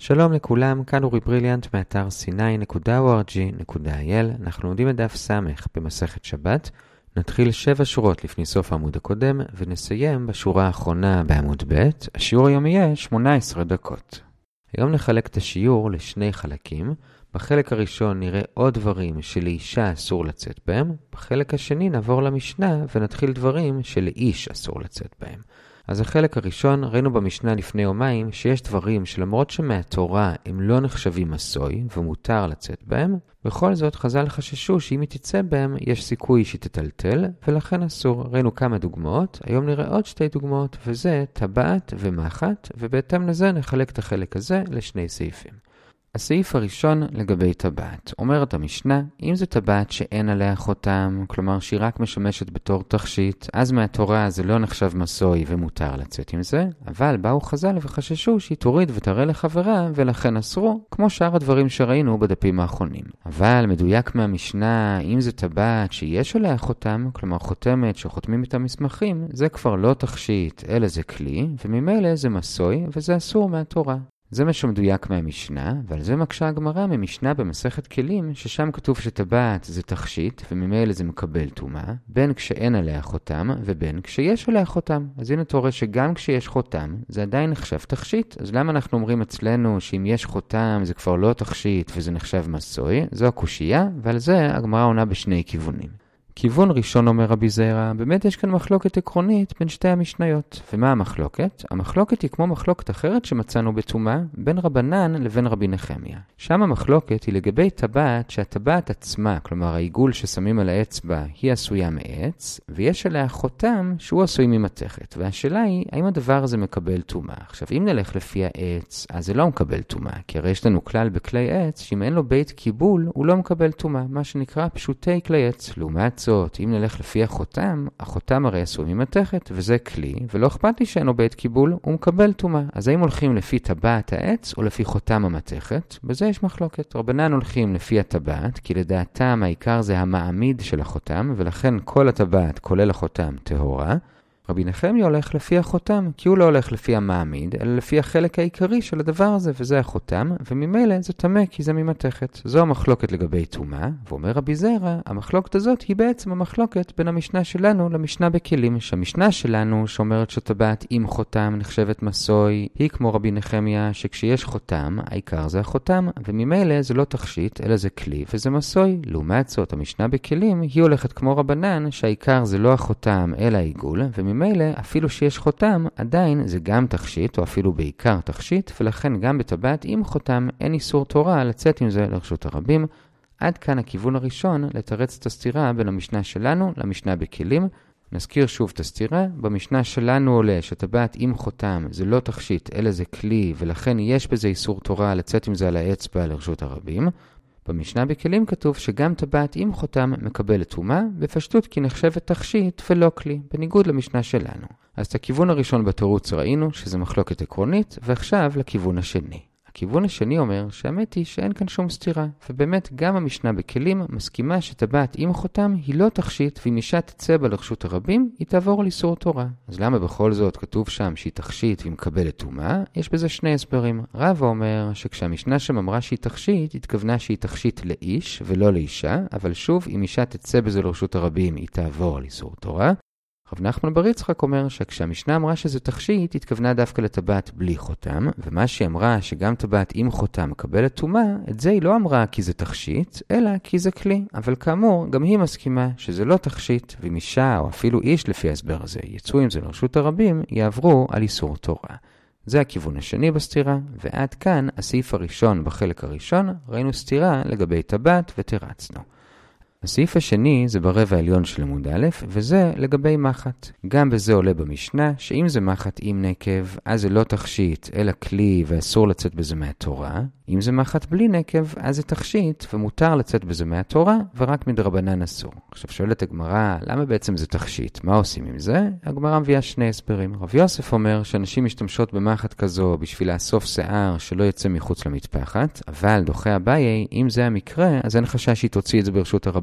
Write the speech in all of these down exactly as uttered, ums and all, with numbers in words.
שלום לכולם, כאן אורי בריליאנט מאתר סיני נקודה או אר ג'י נקודה איי אל. אנחנו לומדים את דף סמך במסכת שבת. נתחיל שבע שורות לפני סוף העמוד הקודם ונסיים בשורה האחרונה בעמוד ב'. השיעור היום יהיה שמונה עשרה דקות. היום נחלק את השיעור לשני חלקים. בחלק הראשון נראה עוד דברים שלאישה אסור לצאת בהם. בחלק השני נעבור למשנה ונתחיל דברים שלאיש אסור לצאת בהם. אז החלק הראשון ראינו במשנה לפני יומיים שיש דברים שלמרות שמהתורה הם לא נחשבים מסוי ומותר לצאת בהם, בכל זאת חז"ל חששו שאם היא תצא בהם יש סיכוי שהיא תטלטל ולכן אסור. ראינו כמה דוגמאות, היום נראה עוד שתי דוגמאות וזה טבעת ומחט, ובהתאם לזה נחלק את החלק הזה לשני סעיפים. הסעיף הראשון לגבי טבעת. אומרת המשנה, אם זה טבעת שאין עליה חותם, כלומר שהיא רק משמשת בתור תכשיט, אז מהתורה זה לא נחשב מסוי ומותר לצאת עם זה, אבל באו חז"ל וחששו שהיא תוריד ותראה לחברה ולכן אסרו, כמו שאר הדברים שראינו בדפים האחרונים. אבל מדויק מהמשנה, אם זה טבעת שיש עליה חותם, כלומר חותמת שחותמים את המסמכים, זה כבר לא תכשיט אלא זה כלי, וממילא זה מסוי וזה אסור מהתורה. זה מה שמדויק מהמשנה, ועל זה מקשה הגמרא ממשנה במסכת כלים, ששם כתוב שטבעת זה תכשיט, וממילא זה מקבל טומאה, בין כשאין עליה חותם, ובין כשיש עליה חותם. אז הנה אתה רואה שגם כשיש חותם, זה עדיין נחשב תכשיט. אז למה אנחנו אומרים אצלנו שאם יש חותם זה כבר לא תכשיט, וזה נחשב מסוי? זו הקושייה, ועל זה הגמרא עונה בשני כיוונים. כיוון ראשון אומר רבי זיירא, באמת יש כאן מחלוקת עקרונית בין שתי המשניות. ומה המחלוקת? המחלוקת היא כמו מחלוקת אחרת שמצאנו בטומאה בין רבנן לבין רבי נחמיה. שם המחלוקת היא לגבי טבעת שהטבעת עצמה, כלומר העיגול ששמים על האצבע, היא עשויה מעץ, ויש עליה חותם שהוא עשוי ממתכת. והשאלה היא, האם הדבר הזה מקבל טומאה? עכשיו, אם נלך לפי העץ, אז זה לא מקבל טומאה, כי הרי יש לנו כלל בכלי עץ, שאם אין לו בית קיבול, הוא לא מקבל טומאה, מה שנקרא פשוטי כלי עץ. לעומת זאת, אם נלך לפי החותם, החותם הרי עשוי ממתכת, וזה כלי, ולא אכפת לי שאינו בית קיבול, הוא מקבל טומאה. אז האם הולכים לפי טבעת העץ או לפי חותם המתכת? בזה יש מחלוקת. רבנן הולכים לפי הטבעת, כי לדעתם העיקר זה המעמיד של החותם, ולכן כל הטבעת, כולל החותם, טהורה. רבי נחמיה הולך לפי החותם, כי הוא לא הולך לפי המעמיד, אלא לפי החלק העיקרי של הדבר הזה, וזה החותם, וממילא זה טמא כי זה ממתכת. זו המחלוקת לגבי טומאה, ואומר רבי זיירא, המחלוקת הזאת היא בעצם המחלוקת בין המשנה שלנו למשנה בכלים, שהמשנה שלנו שאומרת שטבעת עם חותם נחשבת מסוי, היא כמו רבי נחמיה, שכשיש חותם, העיקר זה החותם, וממילא זה לא תכשיט, אלא זה כלי, וזה מסוי. לעומת זאת, המשנה בכלים היא הולכת כמו רבנן, שהעיקר זה לא החותם, אלא העיגול, ממילא, אפילו שיש חותם, עדיין זה גם תכשיט, או אפילו בעיקר תכשיט, ולכן גם בטבעת עם חותם אין איסור תורה לצאת עם זה לרשות הרבים. עד כאן הכיוון הראשון לתרץ את הסתירה בין המשנה שלנו למשנה בכלים. נזכיר שוב את הסתירה. במשנה שלנו עולה שטבעת עם חותם זה לא תכשיט, אלא זה כלי, ולכן יש בזה איסור תורה לצאת עם זה על האצבע לרשות הרבים. במשנה בכלים כתוב שגם טבעת עם חותם מקבלת טומאה, בפשטות כי נחשבת תכשיט ולא כלי, בניגוד למשנה שלנו. אז את הכיוון הראשון בתירוץ ראינו שזה מחלוקת עקרונית, ועכשיו לכיוון השני. הכיוון השני אומר שהאמת היא שאין כאן שום סתירה, ובאמת גם המשנה בכלים מסכימה שטבעת עם חותם היא לא תכשיט, ואם אישה תצא בה לרשות הרבים, היא תעבור על איסור תורה. אז למה בכל זאת כתוב שם שהיא תכשיט והיא מקבלת טומאה? יש בזה שני הסברים. רבא אומר שכשהמשנה שם אמרה שהיא תכשיט, התכוונה שהיא תכשיט לאיש ולא לאישה, אבל שוב, אם אישה תצא בזה לרשות הרבים, היא תעבור על איסור תורה. רב נחמן בר יצחק אומר שכשהמשנה אמרה שזה תכשיט, התכוונה דווקא לטבעת בלי חותם, ומה שהיא אמרה שגם טבעת עם חותם מקבלת טומאה, את זה היא לא אמרה כי זה תכשיט, אלא כי זה כלי. אבל כאמור, גם היא מסכימה שזה לא תכשיט, ואם אישה או אפילו איש לפי ההסבר הזה יצאו עם זה לרשות הרבים, יעברו על איסור תורה. זה הכיוון השני בסתירה, ועד כאן הסעיף הראשון בחלק הראשון, ראינו סתירה לגבי טבעת ותרצנו. הסעיף השני זה ברבע העליון של עמוד א', וזה לגבי מחט. גם בזה עולה במשנה, שאם זה מחט עם נקב, אז זה לא תכשיט, אלא כלי, ואסור לצאת בזה מהתורה. אם זה מחט בלי נקב, אז זה תכשיט, ומותר לצאת בזה מהתורה, ורק מדרבנן אסור. עכשיו שואלת הגמרא, למה בעצם זה תכשיט? מה עושים עם זה? הגמרא מביאה שני הסברים. רב יוסף אומר שאנשים משתמשות במחט כזו בשביל לאסוף שיער שלא יצא מחוץ למטפחת, אבל דוחה אביי, אם זה המקרה, אז אין חשש שהיא תוציא את זה ברשות הרבים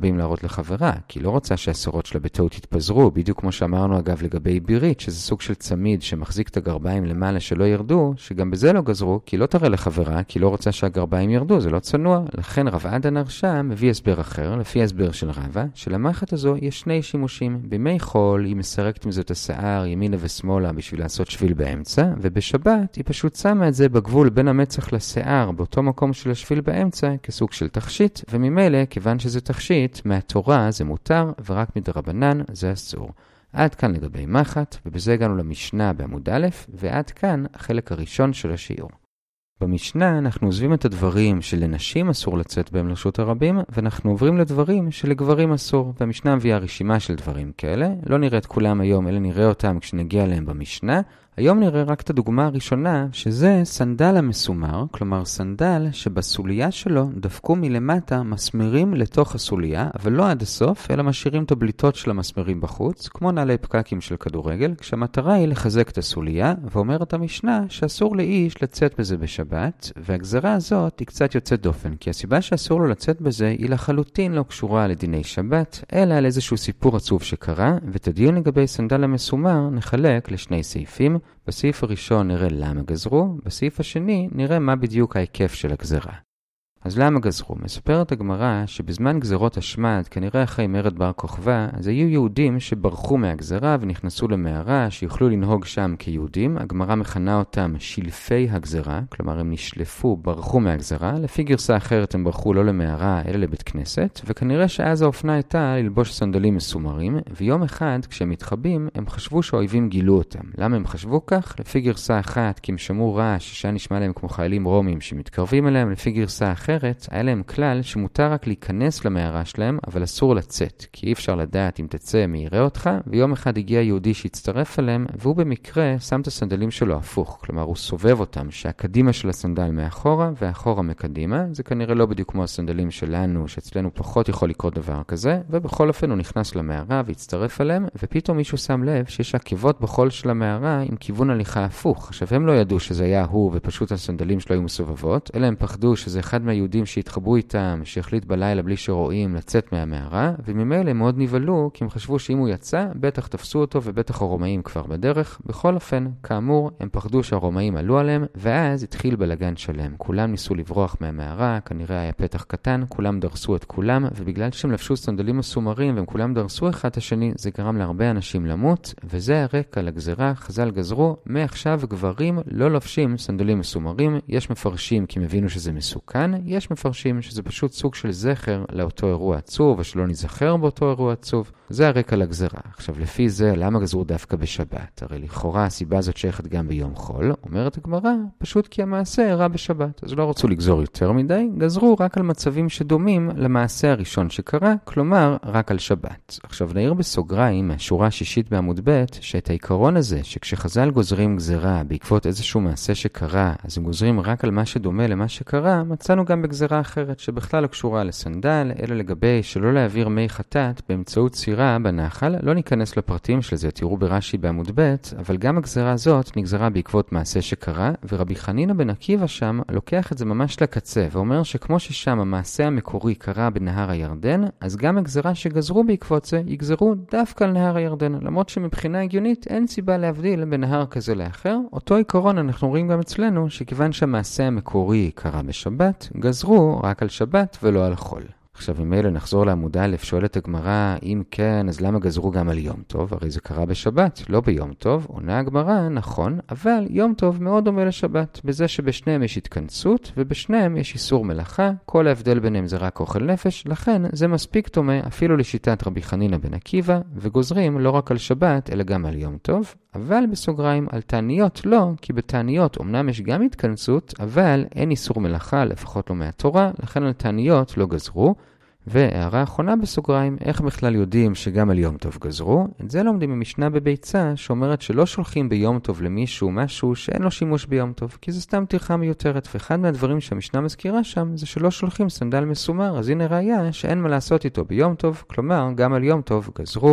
הרבים להראות לחברה, כי היא לא רוצה שהשערות שלה בטעות יתפזרו, בדיוק כמו שאמרנו אגב לגבי בירית, שזה סוג של צמיד שמחזיק את הגרביים למעלה שלא ירדו, שגם בזה לא גזרו, כי היא לא תראה לחברה, כי היא לא רוצה שהגרביים ירדו, זה לא צנוע. לכן רב עדן הרשע מביא הסבר אחר, לפי הסבר של רבא, שלמחט הזו יש שני שימושים. בימי חול היא מסרקת עם זאת השיער ימינה ושמאלה בשביל לעשות שביל באמצע, ובשבת היא פשוט שמה את זה בגבול בין המצח לשיער, באותו מקום של השביל באמצע, כסוג של תכשיט, וממילא, כיוון שזה תכשיט, מהתורה זה מותר, ורק מדרבנן זה אסור. עד כאן לגבי מחט, ובזה הגענו למשנה בעמוד א', ועד כאן החלק הראשון של השיעור. במשנה אנחנו עוזבים את הדברים שלנשים אסור לצאת בהם לרשות הרבים, ואנחנו עוברים לדברים שלגברים אסור. במשנה מביאה רשימה של דברים כאלה, לא נראה את כולם היום, אלא נראה אותם כשנגיע אליהם במשנה. היום נראה רק את הדוגמה הראשונה, שזה סנדל המסומר, כלומר סנדל שבסוליה שלו דפקו מלמטה מסמרים לתוך הסוליה, אבל לא עד הסוף, אלא משאירים את הבליטות של המסמרים בחוץ, כמו נעלי פקקים של כדורגל, כשהמטרה היא לחזק את הסוליה, ואומרת המשנה שאסור לאיש לצאת בזה בשבת, והגזרה הזאת היא קצת יוצאת דופן, כי הסיבה שאסור לו לצאת בזה היא לחלוטין לא קשורה לדיני שבת, אלא על איזשהו סיפור עצוב שקרה, ואת הדיון לגבי סנדל המסומר נחלק לשני סעיפים. בסעיף הראשון נראה למה גזרו, בסעיף השני נראה מה בדיוק ההיקף של הגזרה. אז למה גזרו? מספרת הגמרא שבזמן גזרות השמד, כנראה אחרי מרד בר כוכבא, אז היו יהודים שברחו מהגזרה ונכנסו למערה, שיוכלו לנהוג שם כיהודים. הגמרא מכנה אותם שלפי הגזרה, כלומר הם נשלפו, ברחו מהגזרה. לפי גרסה אחרת הם ברחו לא למערה אלא לבית כנסת, וכנראה שאז האופנה הייתה ללבוש סנדלים מסומרים, ויום אחד כשהם מתחבאים הם חשבו שהאויבים גילו אותם. למה הם חשבו כך? לפי גרסה אחת כי הם שמעו רעש שהיה נשמע להם כמו חיילים רומים שמתקרבים אליהם. לפי גרסה אחרת היה להם כלל שמותר רק להיכנס למערה שלהם, אבל אסור לצאת, כי אי אפשר לדעת אם תצא מי יראה אותך. ויום אחד הגיע יהודי שהצטרף אליהם, והוא במקרה שם את הסנדלים שלו הפוך, כלומר הוא סובב אותם, שהקדימה של הסנדל מאחורה והאחורה מקדימה. זה כנראה לא בדיוק כמו הסנדלים שלנו, שאצלנו פחות יכול לקרות דבר כזה, ובכל אופן הוא נכנס למערה והצטרף אליהם, ופתאום מישהו שם לב שיש עקבות בחול של המערה עם כיוון הליכה הפוך. עכשיו הם לא ידעו שזה היה הוא ופשוט הסנדלים שלו היו מסובבות, אלא הם פחדו שזה אחד מהיהודים שהתחברו איתם, שהחליט בלילה בלי שרואים לצאת מהמערה, וממילא הם מאוד נבלו, כי הם חשבו שאם הוא יצא, בטח תפסו אותו ובטח הרומאים כבר בדרך. בכל אופן, כאמור, הם פחדו שהרומאים עלו עליהם, ואז התחיל בלגן שלם. כולם ניסו לברוח מהמערה, כנראה היה פתח קטן, כולם דרסו את כולם, ובגלל שהם לבשו סנדלים מסומרים והם כולם דרסו אחד את השני, זה גרם להרבה אנשים למות, וזה הרקע לגזרה. חז"ל גזרו, מעכשיו גברים לא לובשים סנדלים מסומרים. יש מפרשים כי מבינו שזה מסוכן, יש מפרשים שזה פשוט סוג של זכר לאותו אירוע עצוב, ושלא נזכר באותו אירוע עצוב. זה הרקע לגזרה. עכשיו, לפי זה, למה גזרו דווקא בשבת? הרי לכאורה הסיבה הזאת שייכת גם ביום חול. אומרת הגמרא, פשוט כי המעשה אירע בשבת. אז לא רצו לגזור יותר מדי, גזרו רק על מצבים שדומים למעשה הראשון שקרה, כלומר, רק על שבת. עכשיו, נעיר בסוגריים, מהשורה השישית בעמוד ב', שאת העיקרון הזה, שכשחז"ל גוזרים גזרה בעקבות איזשהו מעשה שקרה, אז הם גוזרים רק על מה שדומה למה שקרה, מצאנו גם בגזרה אחרת, שבכלל לא קשורה לסנדל, אלא לגבי שלא להעביר מי חטאת באמצעות צירה בנחל. לא ניכנס לפרטים של זה, תראו ברש"י בעמוד ב', אבל גם הגזרה הזאת נגזרה בעקבות מעשה שקרה, ורבי חנינא בן עקיבא שם לוקח את זה ממש לקצה, ואומר שכמו ששם המעשה המקורי קרה בנהר הירדן, אז גם הגזרה שגזרו בעקבות זה יגזרו דווקא על נהר הירדן, למרות שמבחינה הגיונית אין סיבה להבדיל בין נהר כזה לאחר. אותו עיקרון אנחנו רואים גם אצלנו, שכיוון שהמעשה המקורי קרה בשבת, גזרו רק על שבת ולא על חול. עכשיו, אם אלה נחזור לעמוד א', שואלת הגמרא, אם כן, אז למה גזרו גם על יום טוב? הרי זה קרה בשבת, לא ביום טוב. עונה הגמרא, נכון, אבל יום טוב מאוד דומה לשבת, בזה שבשניהם יש התכנסות, ובשניהם יש איסור מלאכה. כל ההבדל ביניהם זה רק אוכל נפש, לכן זה מספיק דומה אפילו לשיטת רבי חנינא בן עקיבא, וגוזרים לא רק על שבת, אלא גם על יום טוב. אבל בסוגריים, על תעניות לא, כי בתעניות אמנם יש גם התכנסות, אבל אין איסור מלאכה, לפחות לא מהתורה, לכן על תעניות לא גזרו. והערה האחרונה בסוגריים, איך בכלל יודעים שגם על יום טוב גזרו? את זה לומדים במשנה בביצה, שאומרת שלא שולחים ביום טוב למישהו משהו שאין לו שימוש ביום טוב, כי זה סתם טרחה מיותרת. ואחד מהדברים שהמשנה מזכירה שם, זה שלא שולחים סנדל מסומר, אז הנה ראיה שאין מה לעשות איתו ביום טוב, כלומר גם על יום טוב גזרו.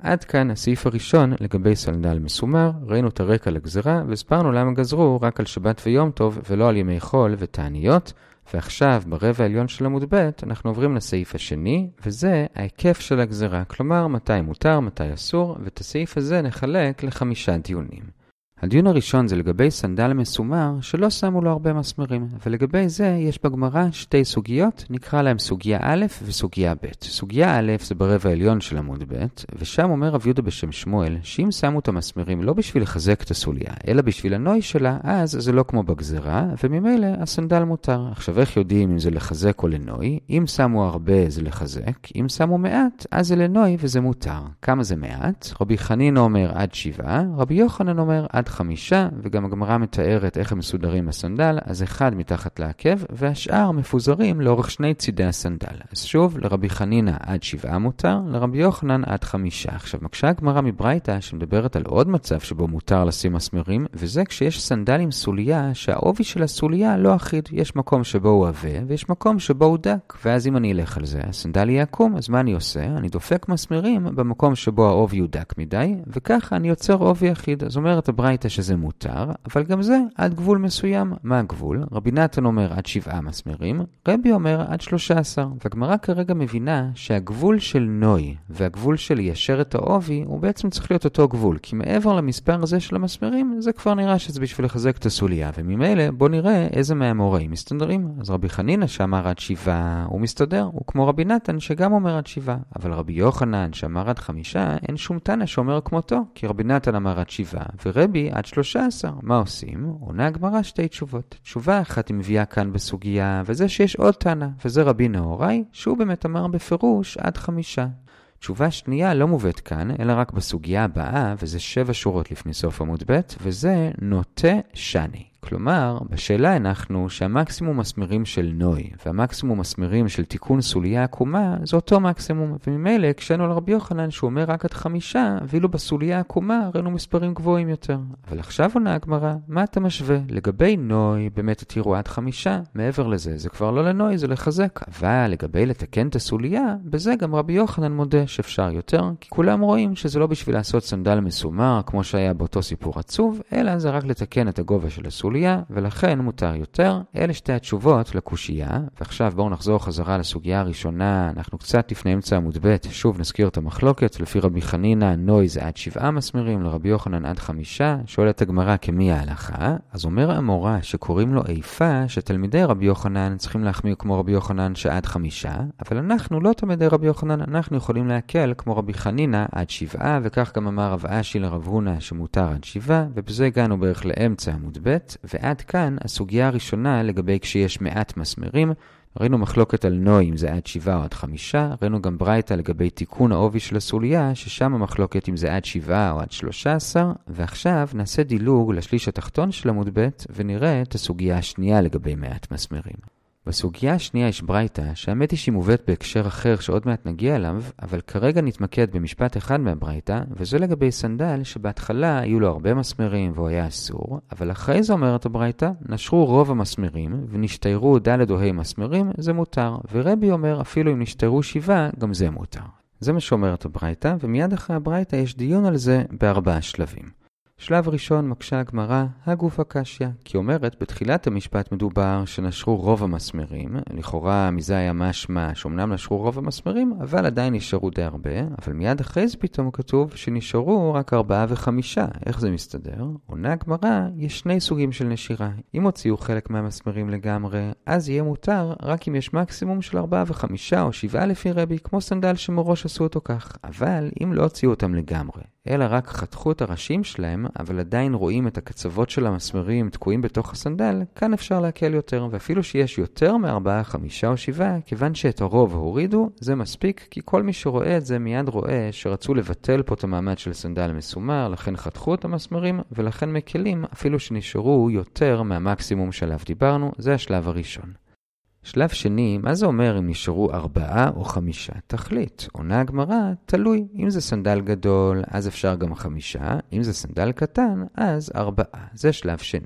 עד כאן הסעיף הראשון לגבי סנדל מסומר. ראינו את הרקע לגזרה והסברנו למה גזרו רק על שבת ויום טוב ולא על ימי חול ותעניות. ועכשיו ברבע העליון של עמוד ב' אנחנו עוברים לסעיף השני, וזה ההיקף של הגזרה, כלומר מתי מותר, מתי אסור, ואת הסעיף הזה נחלק לחמישה דיונים. הדיון הראשון זה לגבי סנדל מסומר שלא שמו לו הרבה מסמרים, ולגבי זה יש בגמרא שתי סוגיות, נקרא להם סוגיה א' וסוגיה ב'. סוגיה א' זה ברבע העליון של עמוד ב', ושם אומר רב יהודה בשם שמואל, שאם שמו את המסמרים לא בשביל לחזק את הסוליה, אלא בשביל הנוי שלה, אז זה לא כמו בגזרה, וממילא הסנדל מותר. עכשיו איך יודעים אם זה לחזק או לנוי? אם שמו הרבה זה לחזק, אם שמו מעט אז זה לנוי וזה מותר. כמה זה מעט? רבי חנינא אומר עד שבעה, רבי יוחנן אומר עד חמישה, וגם הגמרא מתארת איך הם מסודרים בסנדל, אז אחד מתחת לעקב, והשאר מפוזרים לאורך שני צידי הסנדל. אז שוב, לרבי חנינא עד שבעה מותר, לרבי יוחנן עד חמישה. עכשיו, מקשה הגמרא מברייתא שמדברת על עוד מצב שבו מותר לשים מסמרים, וזה כשיש סנדל עם סוליה, שהעובי של הסוליה לא אחיד. יש מקום שבו הוא עבה, ויש מקום שבו הוא דק. ואז אם אני אלך על זה, הסנדל יהיה עקום, אז מה אני עושה? אני דופק מסמרים במקום שבו העובי הוא דק מדי, וככה אני יוצר עובי אחיד. אז אומרת הברייתא שזה מותר, אבל גם זה עד גבול מסוים. מה הגבול? רבי נתן אומר עד שבעה מסמרים, רבי אומר עד שלושה עשר. והגמרא כרגע מבינה שהגבול של נוי והגבול של ליישר את העובי הוא בעצם צריך להיות אותו גבול, כי מעבר למספר הזה של המסמרים זה כבר נראה שזה בשביל לחזק את הסוליה, וממילא בוא נראה איזה מהאמוראים מסתדרים. אז רבי חנינא שאמר עד שבעה הוא מסתדר, הוא כמו רבי נתן שגם אומר עד שבעה, אבל רבי יוחנן שאמר עד חמישה אין שום תנא שאומר כמותו, כי רבי נתן אמר עד שבעה ורבי עד שלושה עשר. מה עושים? עונה הגמרא שתי תשובות. תשובה אחת היא מביאה כאן בסוגיה, וזה שיש עוד תנא, וזה רבי נהוראי, שהוא באמת אמר בפירוש עד חמישה. תשובה שנייה לא מובאת כאן, אלא רק בסוגיה הבאה, וזה שבע שורות לפני סוף עמוד ב', וזה נוטה שני. כלומר, בשאלה הנחנו שהמקסימום מסמרים של נוי והמקסימום מסמרים של תיקון סוליה עקומה זה אותו מקסימום, וממילא הקשנו לרבי יוחנן שהוא אומר רק עד חמישה, ואילו בסוליה עקומה ראינו מספרים גבוהים יותר. אבל עכשיו עונה הגמרא, מה אתה משווה? לגבי נוי באמת תראו עד חמישה, מעבר לזה זה כבר לא לנוי, זה לחזק. אבל לגבי לתקן את הסוליה, בזה גם רבי יוחנן מודה שאפשר יותר, כי כולם רואים שזה לא בשביל לעשות סנדל מסומר כמו שהיה באותו סיפור עצוב, אלא זה רק לתקן את הגובה של הסוליה, ולכן מותר יותר. אלה שתי התשובות לקושייה. ועכשיו בואו נחזור חזרה לסוגיה הראשונה. אנחנו קצת לפני אמצע עמוד ב', שוב נזכיר את המחלוקת. לפי רבי חנינא נוי זה עד שבעה מסמרים, לרבי יוחנן עד חמישה. שואלת הגמרא כמי ההלכה? אז אומר המורה שקוראים לו איפה שתלמידי רבי יוחנן צריכים להחמיר כמו רבי יוחנן שעד חמישה, אבל אנחנו לא תלמידי רבי יוחנן, אנחנו יכולים להקל כמו רבי חנינא עד שבעה, וכך גם אמר רב אשי לרב הונא שמותר עד שבעה, ובזה הגענו בערך לאמצע עמוד ב'. ועד כאן הסוגיה הראשונה לגבי כשיש מעט מסמרים. ראינו מחלוקת על נוי אם זה עד שבעה או עד חמישה, ראינו גם ברייתא לגבי תיקון העובי של הסוליה, ששם המחלוקת אם זה עד שבעה או עד שלושה עשר, ועכשיו נעשה דילוג לשליש התחתון של עמוד ב' ונראה את הסוגיה השנייה לגבי מעט מסמרים. בסוגיה השנייה יש ברייתא, שהאמת היא שהיא מובאת בהקשר אחר שעוד מעט נגיע אליו, אבל כרגע נתמקד במשפט אחד מהברייתא, וזה לגבי סנדל שבהתחלה היו לו הרבה מסמרים והוא היה אסור, אבל אחרי זה אומרת הברייתא, נשרו רוב המסמרים ונשתיירו ד' או ה' מסמרים, זה מותר, ורבי אומר אפילו אם נשתיירו שבעה, גם זה מותר. זה מה שאומרת הברייתא, ומיד אחרי הברייתא יש דיון על זה בארבעה שלבים. שלב ראשון מקשה הגמרא הגוף הקשיא, כי אומרת בתחילת המשפט מדובר שנשרו רוב המסמרים, לכאורה מזה היה משמע שאומנם נשרו רוב המסמרים, אבל עדיין נשארו די הרבה, אבל מיד אחרי זה פתאום כתוב שנשארו רק ארבעה וחמישה. איך זה מסתדר? עונה הגמרא, יש שני סוגים של נשירה. אם הוציאו חלק מהמסמרים לגמרי, אז יהיה מותר רק אם יש מקסימום של ארבעה וחמישה או שבעה לפי רבי, כמו סנדל שמראש עשו אותו כך. אבל אם לא הוציאו אותם לגמרי, אלא רק חתכו את הראשים שלהם, אבל עדיין רואים את הקצוות של המסמרים תקועים בתוך הסנדל, כאן אפשר להקל יותר, ואפילו שיש יותר מארבעה, חמישה או שבעה, כיוון שאת הרוב הורידו, זה מספיק, כי כל מי שרואה את זה מיד רואה שרצו לבטל פה את המעמד של סנדל מסומר, לכן חתכו את המסמרים, ולכן מקלים אפילו שנשארו יותר מהמקסימום שעליו דיברנו. זה השלב הראשון. שלב שני, מה זה אומר אם נשארו ארבעה או חמישה? תחליט. עונה הגמרא, תלוי. אם זה סנדל גדול, אז אפשר גם חמישה. אם זה סנדל קטן, אז ארבעה. זה שלב שני.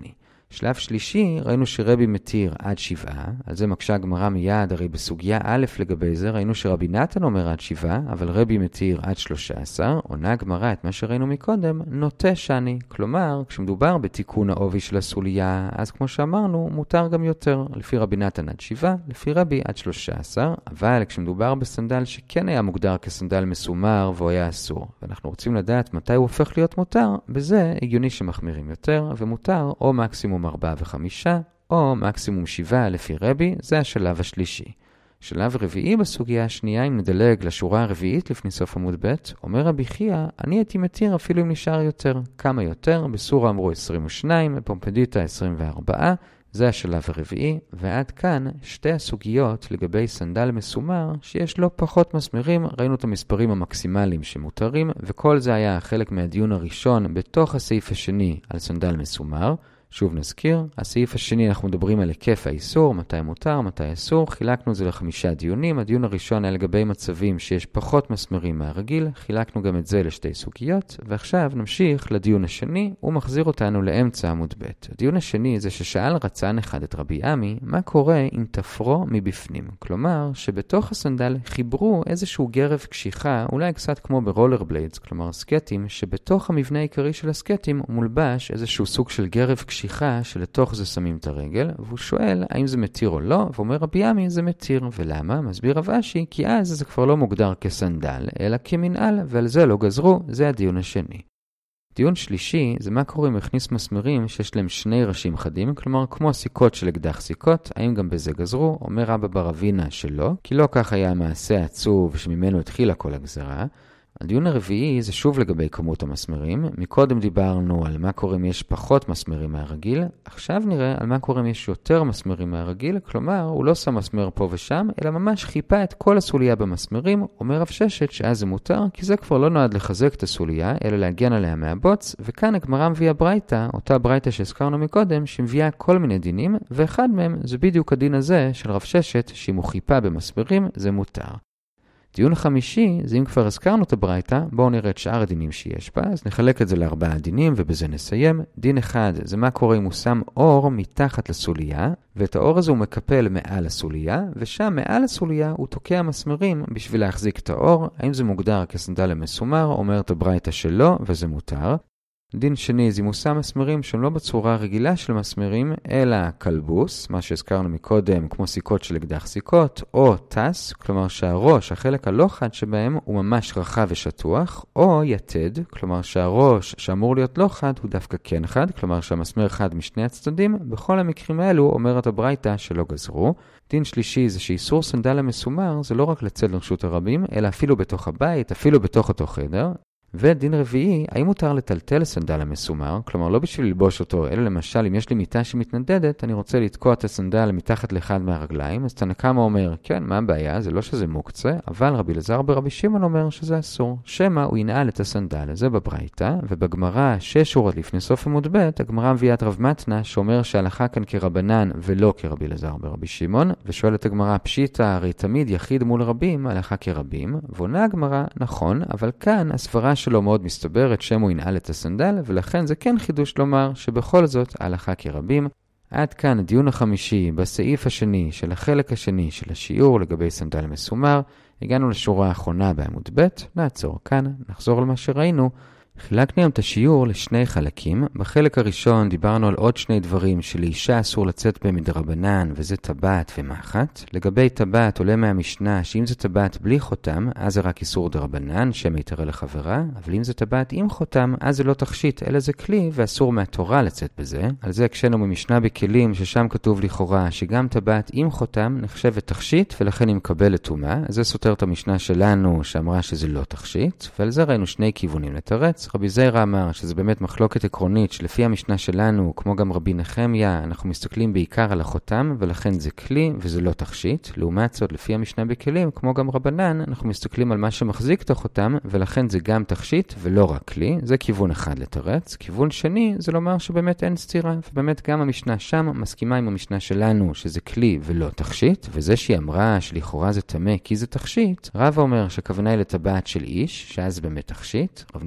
שלב שלישי, ראינו שרבי מתיר עד שבעה, על זה מקשה הגמרא מיד, הרי בסוגיה א' לגבי זה, ראינו שרבי נתן אומר עד שבעה, אבל רבי מתיר עד שלושה עשר, עונה הגמרא את מה שראינו מקודם, נוטה שני, כלומר, כשמדובר בתיקון העובי של הסוליה, אז כמו שאמרנו, מותר גם יותר, לפי רבי נתן עד שבעה, לפי רבי עד שלושה עשר, אבל כשמדובר בסנדל שכן היה מוגדר כסנדל מסומר והוא היה אסור, ואנחנו רוצים לדעת מתי הוא הופך להיות מותר, בזה הגיוני שמחמירים יותר, ומותר או מקסימום ארבעה וחמישה, או מקסימום שבעה לפי רבי, זה השלב השלישי. שלב רביעי בסוגיה השנייה, אם נדלג לשורה הרביעית לפני סוף עמוד ב', אומר רבי חייא, אני הייתי מתיר אפילו אם נשאר יותר. כמה יותר? בסורה אמרו עשרים ושתיים, בפומפדיטה עשרים וארבע, זה השלב הרביעי, ועד כאן שתי הסוגיות לגבי סנדל מסומר, שיש לו פחות מסמרים, ראינו את המספרים המקסימליים שמותרים, וכל זה היה חלק מהדיון הראשון בתוך הסעיף השני על סנדל מסומר. שוב נזכיר, הסעיף השני אנחנו מדברים על היקף האיסור, מתי מותר, מתי אסור, חילקנו את זה לחמישה דיונים, הדיון הראשון היה לגבי מצבים שיש פחות מסמרים מהרגיל, חילקנו גם את זה לשתי סוגיות, ועכשיו נמשיך לדיון השני, הוא מחזיר אותנו לאמצע עמוד ב'. הדיון השני זה ששאל רצן אחד את רבי עמי, מה קורה אם תפרו מבפנים? כלומר, שבתוך הסנדל חיברו איזשהו גרב קשיחה, אולי קצת כמו ברולר בליידס, כלומר סקטים, שבתוך המבנה העיקרי של הסקטים הוא מולבש איזשהו סוג של גרב קשיחה, שלתוך זה שמים את הרגל, והוא שואל האם זה מתיר או לא, ואומר רבי עמי זה מתיר, ולמה? מסביר רב אשי, כי אז זה כבר לא מוגדר כסנדל, אלא כמנעל, ועל זה לא גזרו, זה הדיון השני. דיון שלישי זה מה קורה אם הכניס מסמרים שיש להם שני ראשים חדים, כלומר כמו סיכות של אקדח סיכות, האם גם בזה גזרו? אומר רבא בר אבינה שלא, כי לא כך היה המעשה העצוב שממנו התחילה כל הגזרה. הדיון הרביעי זה שוב לגבי כמות המסמרים. מקודם דיברנו על מה קורה אם יש פחות מסמרים מהרגיל. עכשיו נראה על מה קורה אם יש יותר מסמרים מהרגיל. כלומר, הוא לא שם מסמר פה ושם, אלא ממש חיפה את כל הסוליה במסמרים. אומר רב ששת שאז זה מותר, כי זה כבר לא נועד לחזק את הסוליה, אלא להגן עליה מהבוץ. וכאן הגמרא מביאה ברייתא, אותה ברייתא שהזכרנו מקודם, שמביאה כל מיני דינים, ואחד מהם זה בדיוק הדין הזה של רב ששת, שאם הוא חיפה במסמרים, זה מותר. דיון חמישי, זה אם כבר הזכרנו את הברייתא, בואו נראה את שאר הדינים שיש בה, אז נחלק את זה לארבעה דינים ובזה נסיים. דין אחד זה מה קורה אם הוא שם אור מתחת לסוליה, ואת האור הזה הוא מקפל מעל הסוליה, ושם מעל הסוליה הוא תוקע מסמרים בשביל להחזיק את האור. האם זה מוגדר כסנדל מסומר? אומרת הברייתא שלא, וזה מותר. דין שני זה אם הוא שם מסמרים שהם לא בצורה הרגילה של מסמרים, אלא קלבוס, מה שהזכרנו מקודם, כמו סיכות של אקדח סיכות, או טס, כלומר שהראש, החלק הלא חד שבהם, הוא ממש רחב ושטוח, או יתד, כלומר שהראש שאמור להיות לא חד הוא דווקא כן חד, כלומר שהמסמר חד משני הצדדים. בכל המקרים האלו אומרת הברייתא שלא גזרו. דין שלישי זה שאיסור סנדל המסומר זה לא רק לצאת לרשות הרבים, אלא אפילו בתוך הבית, אפילו בתוך אותו חדר. ודין רביעי, האם מותר לטלטל סנדל המסומר? כלומר, לא בשביל ללבוש אותו, אלא למשל, אם יש לי מיטה שמתנדדת, אני רוצה לתקוע את הסנדל מתחת לאחד מהרגליים, אז תנא קמא אומר, כן, מה הבעיה? זה לא שזה מוקצה, אבל רבי אלעזר ברבי שמעון אומר שזה אסור. שמא הוא ינעל את הסנדל, זה בברייתא, ובגמרא, שש שורות לפני סוף עמוד ב', הגמרא מביאה את רב מתנא, שאומר שהלכה כאן כרבנן ולא כרבי אלעזר ברבי שמעון, ושואלת הגמרא, פשיטא, הרי תמיד יחיד מול רבים, הלכה כרבים, ועונה הגמרא, נכון, אבל כאן הסברה שלו מאוד מסתברת שם הוא ינעל את הסנדל, ולכן זה כן חידוש לומר שבכל זאת הלכה כרבים. עד כאן הדיון החמישי בסעיף השני של החלק השני של השיעור לגבי סנדל מסומר. הגענו לשורה האחרונה בעמוד ב', נעצור כאן, נחזור למה שראינו. חילקנו היום את השיעור לשני חלקים. בחלק הראשון דיברנו על עוד שני דברים שלאישה אסור לצאת בהם מדרבנן, וזה טבעת ומחט. לגבי טבעת עולה מהמשנה שאם זה טבעת בלי חותם, אז זה רק איסור דרבנן, שם יתרה לחברה, אבל אם זה טבעת עם חותם, אז זה לא תכשיט, אלא זה כלי, ואסור מהתורה לצאת בזה. על זה הקשנו ממשנה בכלים, ששם כתוב לכאורה שגם טבעת עם חותם נחשבת תכשיט, ולכן היא מקבלת טומאה. זה סותר את המשנה שלנו שאמרה שזה לא תכשיט, ועל זה ראינו שני כיוונים לתרץ. רבי זיירא אמר שזה באמת מחלוקת עקרונית שלפי המשנה שלנו, כמו גם רבי נחמיה, אנחנו מסתכלים בעיקר על החותם, ולכן זה כלי וזה לא תכשיט. לעומת זאת, לפי המשנה בכלים, כמו גם רבנן, אנחנו מסתכלים על מה שמחזיק את החותם, ולכן זה גם תכשיט ולא רק כלי. זה כיוון אחד לתרץ. כיוון שני זה לומר שבאמת אין סתירה, ובאמת גם המשנה שם מסכימה עם המשנה שלנו שזה כלי ולא תכשיט, וזה שהיא אמרה שלכאורה זה טמא כי זה תכשיט, רבא אומר שהכוונה היא לטבעת של איש, שאז באמת תכשיט. רב נחמן בריך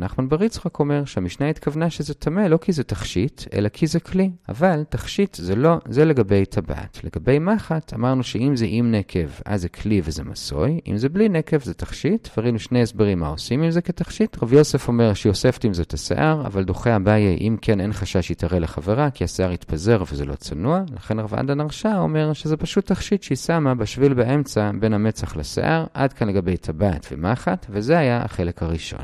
יצחק אומר שהמשנה התכוונה שזה טמא לא כי זה תכשיט, אלא כי זה כלי. אבל תכשיט זה לא, זה לגבי טבעת. לגבי מחט, אמרנו שאם זה עם נקב, אז זה כלי וזה מסוי. אם זה בלי נקב, זה תכשיט. וראינו שני הסברים מה עושים עם זה כתכשיט. רב יוסף אומר שיוספת עם זה את השיער, אבל דוחה אביי אם כן אין חשש יתראה לחברה, כי השיער יתפזר וזה לא צנוע. לכן רב עדן הרשע אומר שזה פשוט תכשיט שהיא שמה בשביל באמצע בין המצח לשיער, עד כאן לגבי טבעת ומחט, וזה היה החלק הראשון.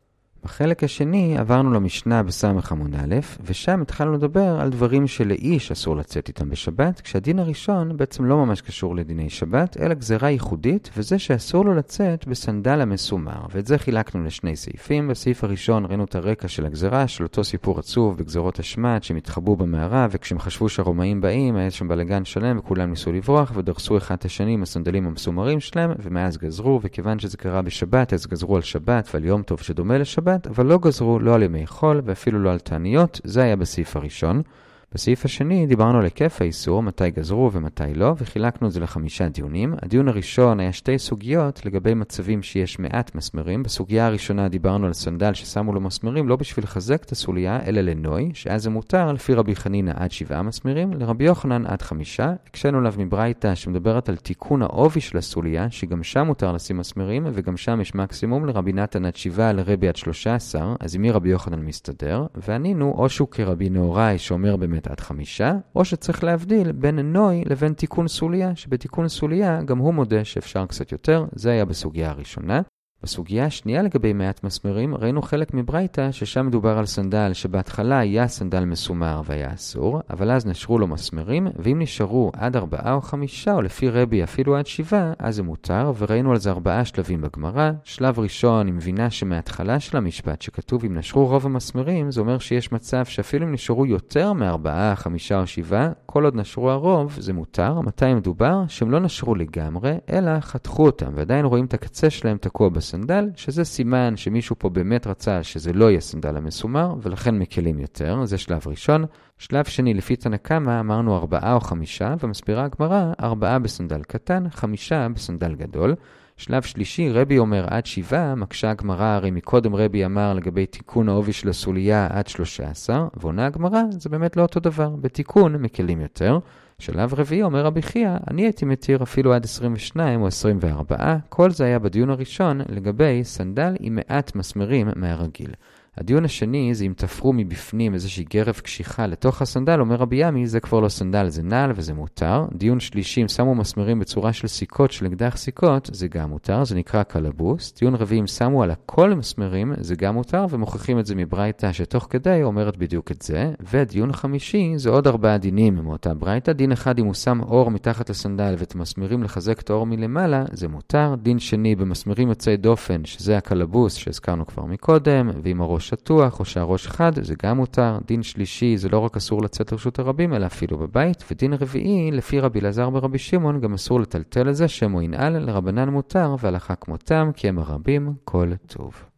בחלק השני עברנו למשנה בסמך עמוד א', ושם התחלנו לדבר על דברים שלאיש אסור לצאת איתם בשבת, כשהדין הראשון בעצם לא ממש קשור לדיני שבת, אלא גזרה ייחודית, וזה שאסור לו לצאת בסנדל המסומר. ואת זה חילקנו לשני סעיפים. בסעיף הראשון ראינו את הרקע של הגזרה, של אותו סיפור עצוב בגזרות השמד שמתחבאו במערה, וכשהם חשבו שהרומאים באים, היה שם בלגן שלם וכולם ניסו לברוח, ודרסו אחד את השני עם הסנדלים המסומרים שלהם, ומאז גזרו, וכיוון שזה קרה בשבת, אז גזרו על שבת ועל יום טוב שדומה לשבת, אבל לא גזרו לא על ימי חול ואפילו לא על תעניות. זה היה בסעיף הראשון. בסעיף השני דיברנו על היקף האיסור, מתי גזרו ומתי לא, וחילקנו את זה לחמישה דיונים. הדיון הראשון היה שתי סוגיות לגבי מצבים שיש מעט מסמרים. בסוגיה הראשונה דיברנו על סנדל ששמו לו מסמרים לא בשביל לחזק את הסוליה, אלא לנוי, שאז זה מותר לפי רבי חנינא עד שבעה מסמרים, לרבי יוחנן עד חמישה. הקשנו עליו מברייתא שמדברת על תיקון העובי של הסוליה, שגם שם מותר לשים מסמרים, וגם שם יש מקסימום לרבי נתן עד שבעה, לרבי עד שלושה עשר, אז עם מי רבי יוחנן מסתדר? וענינו או שהוא כרבי נהוראי שאומר באמת עד חמישה, או שצריך להבדיל בין נוי לבין תיקון סוליה, שבתיקון סוליה גם הוא מודה שאפשר קצת יותר. זה היה בסוגיה הראשונה. בסוגיה השנייה לגבי מעט מסמרים, ראינו חלק מברייתא ששם מדובר על סנדל שבהתחלה היה סנדל מסומר והיה אסור, אבל אז נשרו לו מסמרים, ואם נשארו עד ארבעה או חמישה, או לפי רבי אפילו עד שבעה, אז זה מותר, וראינו על זה ארבעה שלבים בגמרא. שלב ראשון, עם מבינה שמההתחלה של המשפט שכתוב אם נשרו רוב המסמרים, זה אומר שיש מצב שאפילו אם נשארו יותר מארבעה, חמישה או שבעה, כל עוד נשרו הרוב, זה מותר. מתי מדובר? שהם לא נשרו לגמרי, אלא חתכו אותם, ועדיין רואים את הקצה שלהם תקוע בסנדל, שזה סימן שמישהו פה באמת רצה שזה לא יהיה סנדל המסומר, ולכן מקלים יותר. זה שלב ראשון. שלב שני, לפי תנא קמא, אמרנו ארבעה או חמישה, ומסבירה הגמרא, ארבעה בסנדל קטן, חמישה בסנדל גדול. שלב שלישי, רבי אומר עד שבעה, מקשה הגמרא, הרי מקודם רבי אמר לגבי תיקון העובי של הסוליה עד שלושה עשר, ועונה הגמרא, זה באמת לא אותו דבר. בתיקון מקלים יותר. שלב רביעי אומר רבי חייא, אני הייתי מתיר אפילו עד עשרים ושתיים או עשרים וארבע. כל זה היה בדיון הראשון לגבי סנדל עם מעט מסמרים מהרגיל. הדיון השני זה אם תפרו מבפנים איזושהי גרב קשיחה לתוך הסנדל, אומר רבי ימי, זה כבר לא סנדל, זה נעל וזה מותר. דיון שלישי, אם שמו מסמרים בצורה של סיכות, של אקדח סיכות, זה גם מותר, זה נקרא קלבוס. דיון רביעי, אם שמו על הכל מסמרים, זה גם מותר, ומוכיחים את זה מברייתא שתוך כדי אומרת בדיוק את זה. ודיון חמישי, זה עוד ארבעה דינים מאותה ברייתא. דין אחד, אם הוא שם אור מתחת לסנדל ואת מסמרים לחזק את האור מלמעלה, זה מותר. דין שני, במסמרים יוצאי דופן, שזה הקלבוס שהזכרנו כבר מקודם, ועם הראש שטוח או שהראש חד, זה גם מותר. דין שלישי, זה לא רק אסור לצאת לרשות הרבים, אלא אפילו בבית. ודין רביעי, לפי רבי אלעזר ברבי שמעון, גם אסור לטלטל את זה, שם או ינעל, לרבנן מותר, והלכה כמותם, כי הם הרבים כל טוב.